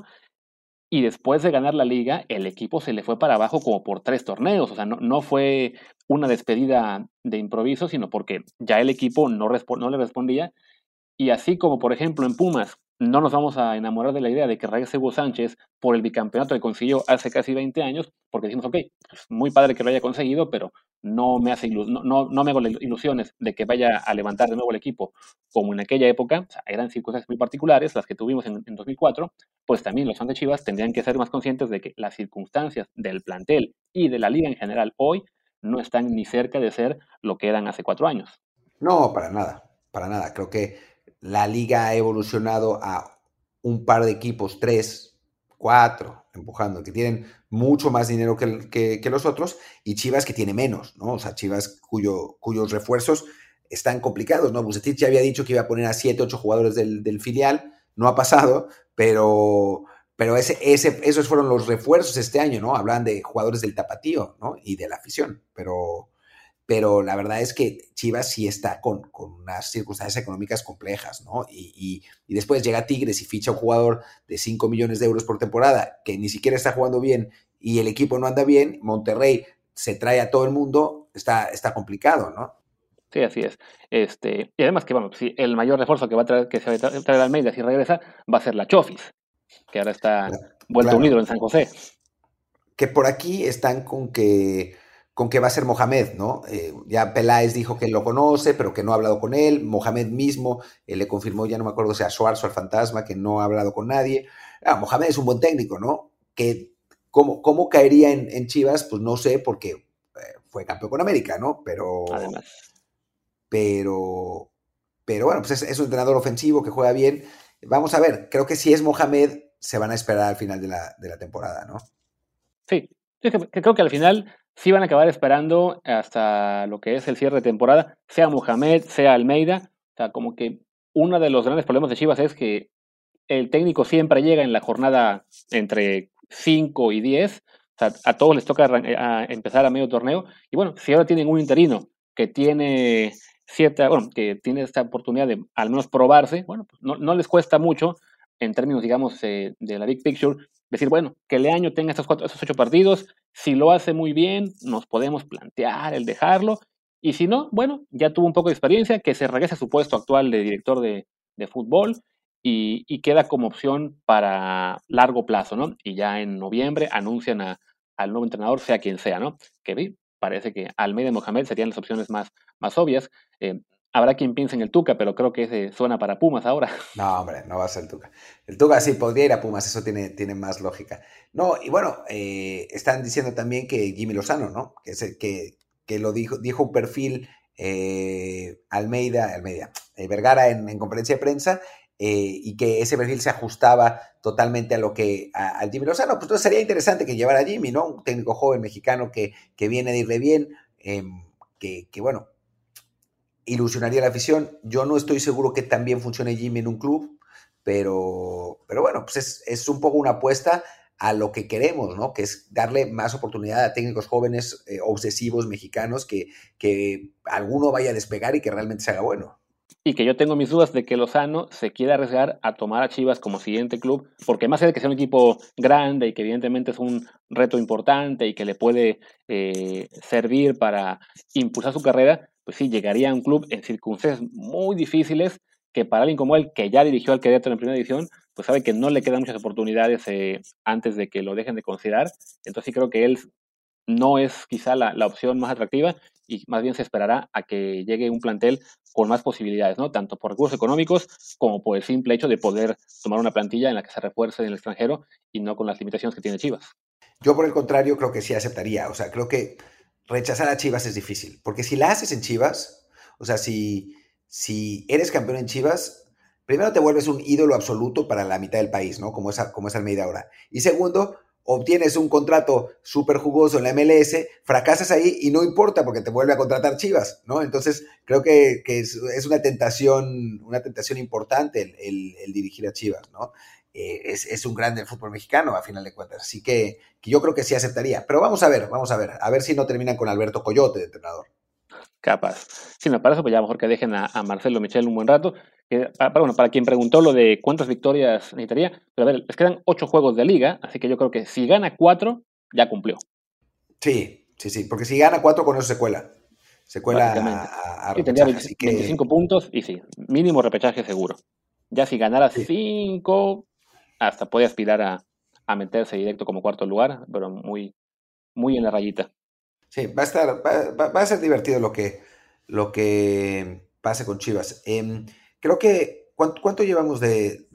y después de ganar la liga, el equipo se le fue para abajo como por tres torneos. O sea, no, no fue una despedida de improviso, sino porque ya el equipo no, no le respondía. Y así como, por ejemplo, en Pumas, no nos vamos a enamorar de la idea de que regrese Hugo Sánchez por el bicampeonato que consiguió hace casi veinte años, porque decimos, ok, pues muy padre que lo haya conseguido, pero no me, hace no, no, no me hago ilusiones de que vaya a levantar de nuevo el equipo como en aquella época. O sea, eran circunstancias muy particulares las que tuvimos en, en dos mil cuatro, pues también los fans de Chivas tendrían que ser más conscientes de que las circunstancias del plantel y de la liga en general hoy no están ni cerca de ser lo que eran hace cuatro años. No, para nada, para nada. Creo que la liga ha evolucionado a un par de equipos, tres, cuatro, empujando, que tienen mucho más dinero que, que, que los otros, y Chivas que tiene menos, ¿no? O sea, Chivas cuyo, cuyos refuerzos están complicados, ¿no? Bucetich ya había dicho que iba a poner a siete, ocho jugadores del, del filial, no ha pasado, pero, pero ese, ese, esos fueron los refuerzos este año, ¿no? Hablan de jugadores del tapatío, ¿no? Y de la afición, pero pero la verdad es que Chivas sí está con, con unas circunstancias económicas complejas, ¿no? Y, y, y después llega Tigres y ficha un jugador de cinco millones de euros por temporada que ni siquiera está jugando bien y el equipo no anda bien, Monterrey se trae a todo el mundo, está, está complicado, ¿no? Sí, así es. Este, y además que, bueno, sí, el mayor refuerzo que va a traer, que se va a traer Almeida si regresa, va a ser la Chofis, que ahora está vuelto un Claro. ídolo en San José. Que por aquí están con que, con que va a ser Mohamed, ¿no? Eh, ya Peláez dijo que lo conoce, pero que no ha hablado con él. Mohamed mismo eh, le confirmó, ya no me acuerdo si a Suárez o al Fantasma, que no ha hablado con nadie. Ah, Mohamed es un buen técnico, ¿no? Que cómo, cómo caería en, en Chivas, pues no sé, porque eh, fue campeón con América, ¿no? Pero, Además. pero, pero bueno, pues es, es un entrenador ofensivo que juega bien. Vamos a ver, creo que si es Mohamed, se van a esperar al final de la, de la temporada, ¿no? Sí, sí que, que creo que al final sí van a acabar esperando hasta lo que es el cierre de temporada, sea Mohamed, sea Almeida. O sea, como que uno de los grandes problemas de Chivas es que el técnico siempre llega en la jornada entre cinco y diez. O sea, a todos les toca a empezar a medio torneo. Y bueno, si ahora tienen un interino que tiene cierta, bueno, que tiene esta oportunidad de al menos probarse, bueno, pues no, no les cuesta mucho en términos, digamos, eh, de la big picture, decir, bueno, que Leaño tenga estos, cuatro, estos ocho partidos, si lo hace muy bien, nos podemos plantear el dejarlo, y si no, bueno, ya tuvo un poco de experiencia, que se regrese a su puesto actual de director de, de fútbol, y, y, queda como opción para largo plazo, ¿no? Y ya en noviembre anuncian a, al nuevo entrenador, sea quien sea, ¿no? Que parece que Almeida y Mohamed serían las opciones más, más obvias. Eh, habrá quien piense en el Tuca, pero creo que ese suena para Pumas ahora. No, hombre, no va a ser el Tuca. El Tuca sí podría ir a Pumas, eso tiene, tiene más lógica. No, y bueno, eh, están diciendo también que Jimmy Lozano, ¿no? Que, es el, que, que lo dijo, dijo un perfil eh, Almeida, Almeida, eh, Vergara en, en, conferencia de prensa, eh, y que ese perfil se ajustaba totalmente a lo que a, a Jimmy Lozano. Pues entonces sería interesante que llevara a Jimmy, ¿no? Un técnico joven mexicano que, que viene de irle bien, eh, que, que bueno, ilusionaría a la afición. Yo no estoy seguro que también funcione Jimmy en un club, pero, pero bueno, pues es, es un poco una apuesta a lo que queremos, ¿no? Que es darle más oportunidad a técnicos jóvenes, eh, obsesivos mexicanos, que, que alguno vaya a despegar y que realmente se haga bueno. Y que yo tengo mis dudas de que Lozano se quiera arriesgar a tomar a Chivas como siguiente club, porque más allá de que sea un equipo grande y que evidentemente es un reto importante y que le puede eh, servir para impulsar su carrera, pues sí, llegaría a un club en circunstancias muy difíciles que para alguien como él, que ya dirigió al Querétaro en primera división, pues sabe que no le quedan muchas oportunidades eh, antes de que lo dejen de considerar. Entonces sí creo que él no es quizá la, la opción más atractiva y más bien se esperará a que llegue un plantel con más posibilidades, ¿no? Tanto por recursos económicos como por el simple hecho de poder tomar una plantilla en la que se refuerce en el extranjero y no con las limitaciones que tiene Chivas. Yo, por el contrario, creo que sí aceptaría. O sea, creo que rechazar a Chivas es difícil. Porque si la haces en Chivas, o sea, si, si eres campeón en Chivas, primero te vuelves un ídolo absoluto para la mitad del país, ¿no? Como es, como es Almeida ahora. Y segundo, obtienes un contrato súper jugoso en la M L S, fracasas ahí y no importa porque te vuelve a contratar Chivas, ¿no? Entonces creo que, que es, es, una tentación, una tentación importante el, el, el dirigir a Chivas, ¿no? Eh, es, es un grande del fútbol mexicano a final de cuentas, así que, que yo creo que sí aceptaría, pero vamos a ver, vamos a ver, a ver si no terminan con Alberto Coyote de entrenador. Capaz. Sí, me parece, pues ya mejor que dejen a, a Marcelo Michel un buen rato. Eh, para, bueno, para quien preguntó lo de cuántas victorias necesitaría, pero a ver, les quedan ocho juegos de liga, así que yo creo que si gana cuatro, ya cumplió. Sí, sí, sí, porque si gana cuatro con eso se cuela. Se cuela a, Básicamente. a, a Sí, tendría repechaje, veinte así que... veinticinco puntos y sí, mínimo repechaje seguro. Ya si ganara Sí, cinco, hasta puede aspirar a, a meterse directo como cuarto lugar, pero muy, muy en la rayita. sí, va a estar, va, va, va a ser divertido lo que, lo que pase con Chivas. Eh, creo que, ¿cuánto, cuánto llevamos de,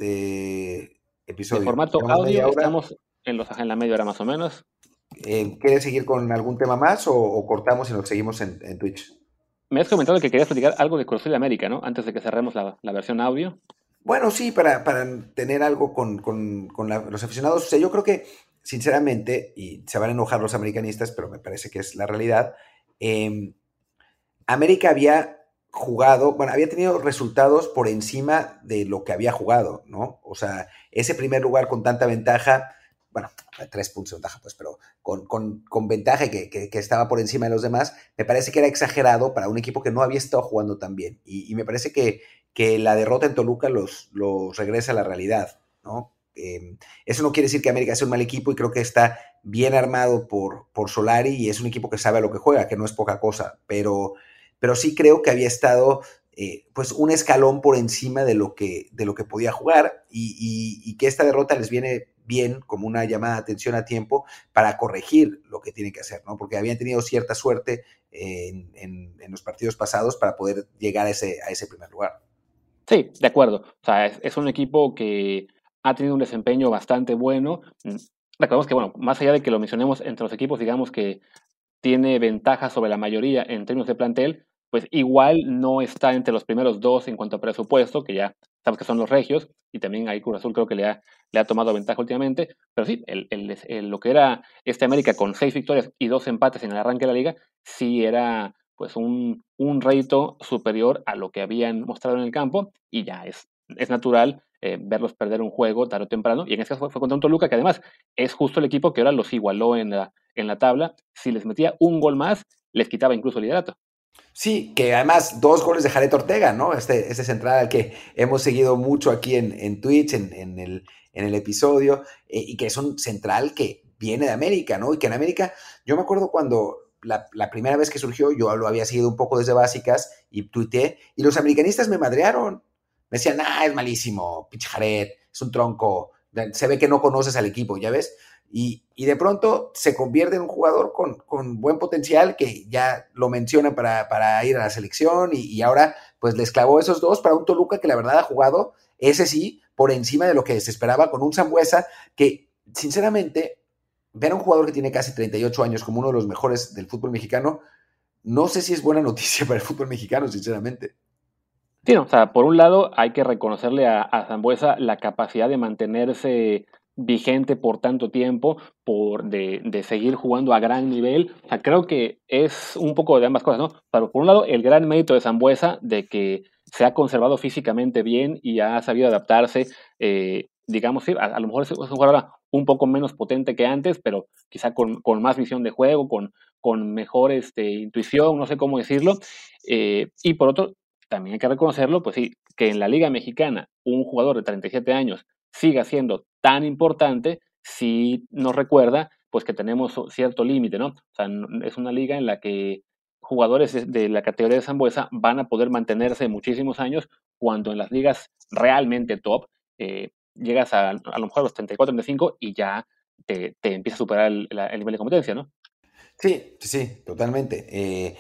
de De episodio? formato ¿Llevamos audio, media hora? estamos en, los, en la media hora más o menos. Eh, ¿Quieres seguir con algún tema más o, o cortamos y nos seguimos en, en Twitch? Me has comentado que querías platicar algo de Cruz Azul América, ¿no? Antes de que cerremos la, la versión audio. Bueno, sí, para, para tener algo con, con, con la, los aficionados. O sea, yo creo que, sinceramente, y se van a enojar los americanistas, pero me parece que es la realidad, eh, América había jugado, bueno, había tenido resultados por encima de lo que había jugado, ¿no? O sea, ese primer lugar con tanta ventaja, bueno, tres puntos de ventaja, pues, pero con, con, con ventaja que, que, que, estaba por encima de los demás, me parece que era exagerado para un equipo que no había estado jugando tan bien. Y, y me parece que, que, la derrota en Toluca los, los regresa a la realidad, ¿no? Eh, eso no quiere decir que América sea un mal equipo y creo que está bien armado por, por Solari y es un equipo que sabe a lo que juega, que no es poca cosa, pero pero sí creo que había estado eh, pues un escalón por encima de lo que, de lo que podía jugar y, y, y, que esta derrota les viene bien como una llamada de atención a tiempo para corregir lo que tienen que hacer, ¿no? Porque habían tenido cierta suerte en, en, en los partidos pasados para poder llegar a ese, a ese primer lugar. Sí, de acuerdo. O sea, es, es un equipo que ha tenido un desempeño bastante bueno. Recordemos que, bueno, más allá de que lo mencionemos entre los equipos, digamos que tiene ventaja sobre la mayoría en términos de plantel, pues igual no está entre los primeros dos en cuanto a presupuesto, que ya sabes que son los regios, y también ahí Cruz Azul creo que le ha, le ha tomado ventaja últimamente, pero sí, el, el, el, lo que era este América con seis victorias y dos empates en el arranque de la liga, sí era pues un, un rédito superior a lo que habían mostrado en el campo, y ya es, es natural eh, verlos perder un juego tarde o temprano, y en este caso fue, fue contra un Toluca, que además es justo el equipo que ahora los igualó en la, en la tabla. Si les metía un gol más, les quitaba incluso el liderato. Sí, que además dos goles de Jared Ortega, ¿no? Este, este central al que hemos seguido mucho aquí en, en Twitch, en, en, el, en el episodio, eh, y que es un central que viene de América, ¿no? Y que en América, yo me acuerdo cuando la, la primera vez que surgió, yo lo había seguido un poco desde básicas y tuiteé, y los americanistas me madrearon. Me decían, ah, es malísimo, pinche Jared, es un tronco, se ve que no conoces al equipo, ¿ya ves? Y, y, de pronto se convierte en un jugador con, con buen potencial que ya lo menciona para, para ir a la selección y, y, ahora pues les clavó esos dos para un Toluca que la verdad ha jugado, ese sí, por encima de lo que se esperaba con un Sambuesa que sinceramente ver a un jugador que tiene casi treinta y ocho años como uno de los mejores del fútbol mexicano, no sé si es buena noticia para el fútbol mexicano, sinceramente. Sí, no, o sea, por un lado hay que reconocerle a, a Zambuesa la capacidad de mantenerse vigente por tanto tiempo, por de, de, seguir jugando a gran nivel. O sea, creo que es un poco de ambas cosas, ¿no? Pero por un lado, el gran mérito de Zambuesa de que se ha conservado físicamente bien y ha sabido adaptarse, eh, digamos, sí, a, a, lo mejor es un jugador un poco menos potente que antes, pero quizá con, con más visión de juego, con, con mejor este, intuición, no sé cómo decirlo. Eh, y por otro, también hay que reconocerlo, pues sí, que en la Liga Mexicana un jugador de treinta y siete años siga siendo tan importante, sí nos recuerda pues que tenemos cierto límite, ¿no? O sea, es una liga en la que jugadores de la categoría de Zambuesa van a poder mantenerse muchísimos años, cuando en las ligas realmente top eh, llegas a, a lo mejor a los treinta y cuatro, treinta y cinco y ya te, te empieza a superar el, el nivel de competencia, ¿no? Sí, sí, sí, totalmente. Eh,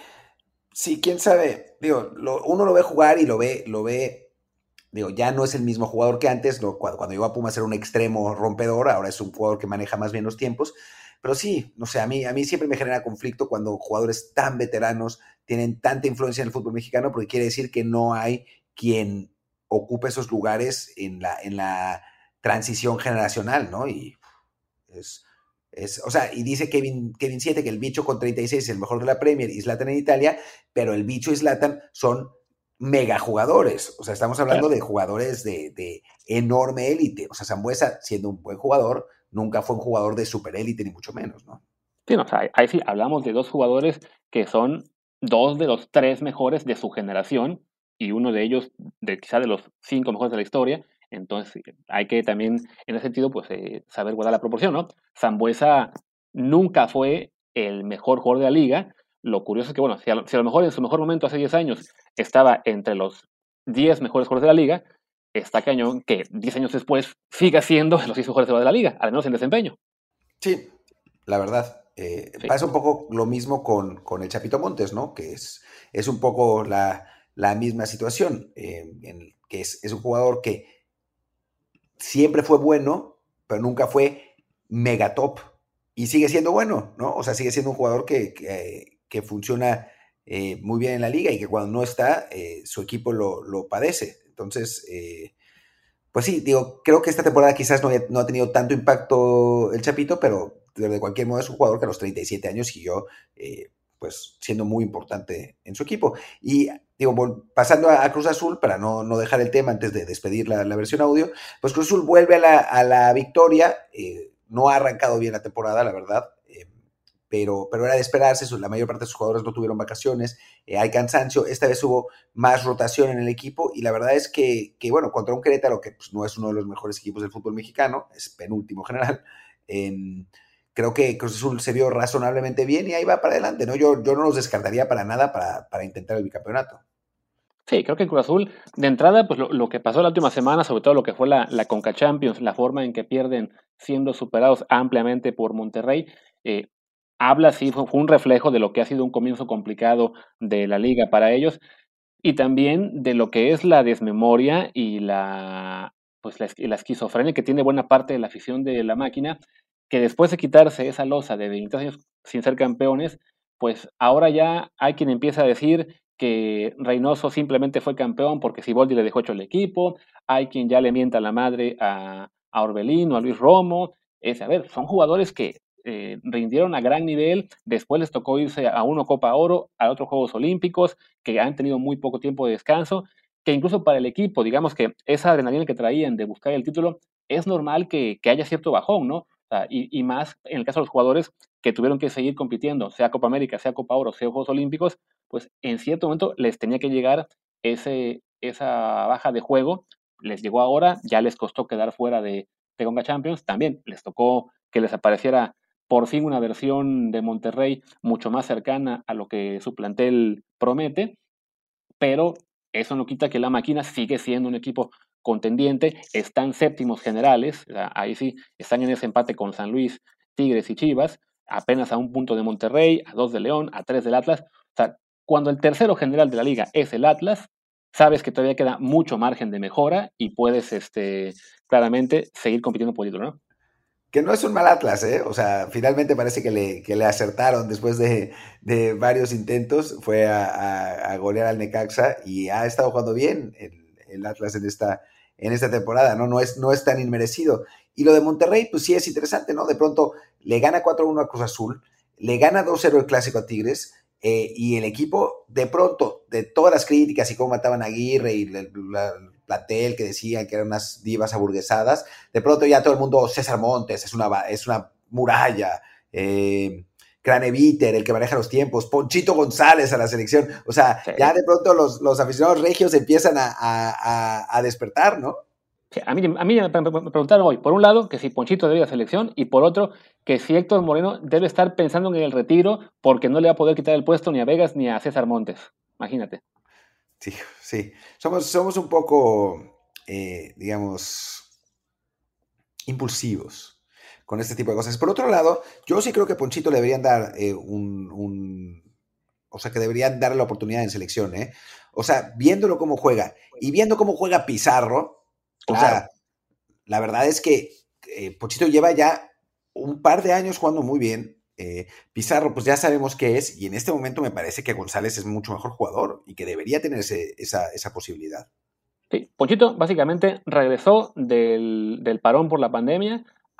sí, quién sabe, digo, lo, uno lo ve jugar y lo ve, lo ve, digo, ya no es el mismo jugador que antes, no, cuando, cuando llegó a Pumas era un extremo rompedor, ahora es un jugador que maneja más bien los tiempos, pero sí, no sé, a mí, a mí siempre me genera conflicto cuando jugadores tan veteranos tienen tanta influencia en el fútbol mexicano, porque quiere decir que no hay quien ocupe esos lugares en la, en la transición generacional, ¿no? Y es, Es, o sea, y dice Kevin, Kevin siete que el bicho con treinta y seis es el mejor de la Premier y Zlatan en Italia, pero el bicho y Zlatan son mega jugadores. O sea, estamos hablando Claro. de jugadores de, de enorme élite. O sea, Sambuesa, siendo un buen jugador, nunca fue un jugador de super élite, ni mucho menos, ¿no? Sí, no, o sea, ahí sí hablamos de dos jugadores que son dos de los tres mejores de su generación y uno de ellos de quizá de los cinco mejores de la historia. Entonces sí, hay que también, en ese sentido, pues eh, saber guardar la proporción, ¿no? Sambuesa nunca fue el mejor jugador de la liga. Lo curioso es que, bueno, si a, lo, si a lo mejor en su mejor momento hace diez años estaba entre los diez mejores jugadores de la liga, está cañón que diez años después siga siendo los diez mejores jugadores de la liga, al menos en desempeño. Sí, la verdad. Eh, Sí. pasa un poco lo mismo con, con el Chapito Montes, ¿no? Que es, es un poco la, la misma situación, eh, en, que es, es un jugador que siempre fue bueno, pero nunca fue mega top. Y sigue siendo bueno, ¿no? O sea, sigue siendo un jugador que, que, que funciona eh, muy bien en la liga y que cuando no está, eh, su equipo lo, lo padece. Entonces, eh, pues sí, digo, creo que esta temporada quizás no, no ha tenido tanto impacto el Chapito, pero de cualquier modo es un jugador que a los treinta y siete años siguió eh, pues siendo muy importante en su equipo. Y digo, pasando a, a Cruz Azul, para no, no, dejar el tema antes de despedir la, la versión audio, pues Cruz Azul vuelve a la, a la victoria, eh, no ha arrancado bien la temporada, la verdad, eh, pero, pero era de esperarse, la mayor parte de sus jugadores no tuvieron vacaciones, eh, hay cansancio, esta vez hubo más rotación en el equipo y la verdad es que, que bueno, contra un Querétaro que pues, no es uno de los mejores equipos del fútbol mexicano, es penúltimo general, eh, creo que Cruz Azul se vio razonablemente bien y ahí va para adelante, ¿no? Yo, yo no los descartaría para nada para, para intentar el bicampeonato. Sí, creo que Cruz Azul, de entrada, pues lo, lo que pasó la última semana, sobre todo lo que fue la, la Conca Champions, la forma en que pierden siendo superados ampliamente por Monterrey, eh, habla, sí, fue, fue un reflejo de lo que ha sido un comienzo complicado de la liga para ellos y también de lo que es la desmemoria y la, pues la, la esquizofrenia que tiene buena parte de la afición de la máquina, que después de quitarse esa losa de veintitrés años sin ser campeones, pues ahora ya hay quien empieza a decir que Reynoso simplemente fue campeón porque Siboldi le dejó hecho el equipo, hay quien ya le mienta la madre a, a Orbelín o a Luis Romo. Es, a ver, son jugadores que eh, rindieron a gran nivel, después les tocó irse a uno Copa Oro, a otros Juegos Olímpicos, que han tenido muy poco tiempo de descanso, que incluso para el equipo, digamos que esa adrenalina que traían de buscar el título, es normal que, que haya cierto bajón, ¿no? O sea, y, y más en el caso de los jugadores que tuvieron que seguir compitiendo, sea Copa América, sea Copa Oro, sea Juegos Olímpicos, pues en cierto momento les tenía que llegar ese, esa baja de juego, les llegó ahora, ya les costó quedar fuera de, de Conca Champions, también les tocó que les apareciera por fin una versión de Monterrey mucho más cercana a lo que su plantel promete, pero eso no quita que la máquina sigue siendo un equipo contendiente, están séptimos generales, o sea, ahí sí, están en ese empate con San Luis, Tigres y Chivas, apenas a un punto de Monterrey, a dos de León, a tres del Atlas. O sea, cuando el tercero general de la liga es el Atlas, sabes que todavía queda mucho margen de mejora y puedes este, claramente seguir compitiendo por el título, ¿no? Que no es un mal Atlas, ¿eh? O sea, finalmente parece que le, que le acertaron después de, de varios intentos. Fue a, a, a, golear al Necaxa y ha estado jugando bien el, el Atlas en esta, en esta temporada, ¿no? No es, no es tan inmerecido. Y lo de Monterrey, pues sí es interesante, ¿no? De pronto le gana cuatro uno a Cruz Azul, le gana dos cero el Clásico a Tigres, eh, y el equipo, de pronto, de todas las críticas y cómo mataban a Aguirre y la, la, Platel, que decían que eran unas divas aburguesadas, de pronto ya todo el mundo, César Montes, es una, es una muralla, eh, Craneviter, el que maneja los tiempos, Ponchito González a la selección, o sea, Sí. ya de pronto los, los aficionados regios empiezan a, a, a despertar, ¿no? Sí, a mí, a mí me preguntaron hoy, por un lado, que si Ponchito debe ir a la selección, y por otro, que si Héctor Moreno debe estar pensando en el retiro porque no le va a poder quitar el puesto ni a Vegas ni a César Montes. Imagínate. Sí, sí. Somos, somos un poco, eh, digamos, impulsivos con este tipo de cosas. Por otro lado, yo sí creo que Ponchito le deberían dar eh, un, un, o sea, que deberían darle la oportunidad en selección, ¿eh? O sea, viéndolo cómo juega y viendo cómo juega Pizarro, o Claro. sea, la verdad es que eh, Ponchito lleva ya un par de años jugando muy bien. Eh, Pizarro, pues ya sabemos qué es, y en este momento me parece que González es mucho mejor jugador y que debería tener ese, esa, esa posibilidad. Sí, Ponchito básicamente regresó del, del parón por la pandemia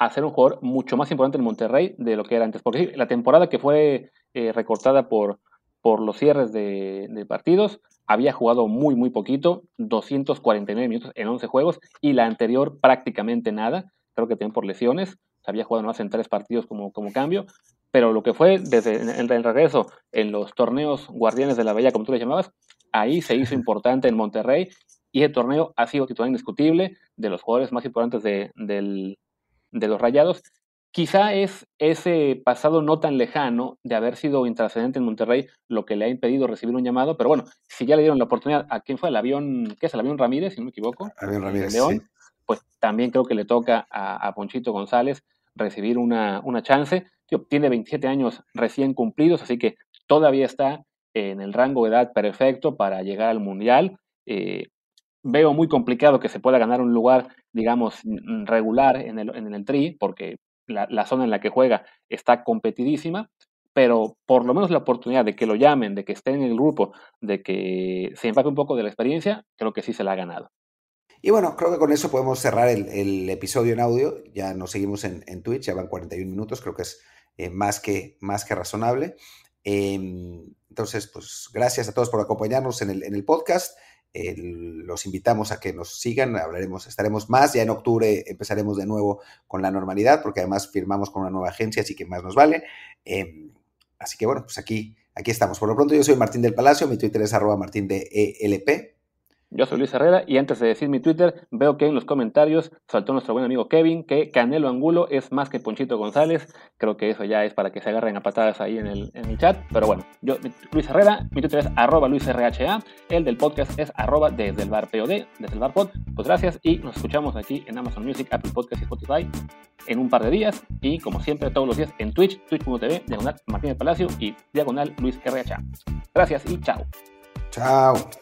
a ser un jugador mucho más importante en Monterrey de lo que era antes. Porque sí, la temporada que fue eh, recortada por, por los cierres de, de partidos, había jugado muy, muy poquito, doscientos cuarenta y nueve minutos en once juegos, y la anterior prácticamente nada, creo que también por lesiones, había jugado más en tres partidos como, como cambio, pero lo que fue desde el, el regreso en los torneos Guardianes de la Bahía, como tú le llamabas, ahí se hizo importante en Monterrey, y el torneo ha sido titular indiscutible de los jugadores más importantes de, del, de los Rayados. Quizá es ese pasado no tan lejano de haber sido intrascendente en Monterrey lo que le ha impedido recibir un llamado, pero bueno, si ya le dieron la oportunidad a quién fue el avión, ¿qué es el avión Ramírez, si no me equivoco? Avión Ramírez, León, sí. Pues también creo que le toca a, a Ponchito González recibir una, una chance. Tío, tiene veintisiete años recién cumplidos, así que todavía está en el rango de edad perfecto para llegar al Mundial. Eh, veo muy complicado que se pueda ganar un lugar, digamos, regular en el, en el Tri, porque la, la zona en la que juega está competidísima, pero por lo menos la oportunidad de que lo llamen, de que esté en el grupo, de que se empape un poco de la experiencia, creo que sí se la ha ganado. Y bueno, creo que con eso podemos cerrar el, el episodio en audio. Ya nos seguimos en, en Twitch, ya van cuarenta y un minutos, creo que es eh, más, que, más que razonable. Eh, entonces, pues gracias a todos por acompañarnos en el, en el podcast. Eh, los invitamos a que nos sigan, hablaremos, estaremos más, ya en octubre empezaremos de nuevo con la normalidad, porque además firmamos con una nueva agencia, así que más nos vale. Eh, así que bueno, pues aquí, aquí estamos. Por lo pronto yo soy Martín del Palacio, mi Twitter es arroba martín de E L P. Yo soy Luis Herrera y antes de decir mi Twitter, veo que en los comentarios saltó nuestro buen amigo Kevin que Canelo Angulo es más que Ponchito González. Creo que eso ya es para que se agarren a patadas ahí en el, en el chat. Pero bueno, yo, Luis Herrera, mi Twitter es arroba luisrha, el del podcast es arroba desde el bar pod, desde el bar pod. Pues gracias y nos escuchamos aquí en Amazon Music, Apple Podcast y Spotify en un par de días. Y como siempre, todos los días en Twitch, twitch punto tv, diagonal Martín del Palacio y diagonal Luis R H. Gracias y chao. Chao.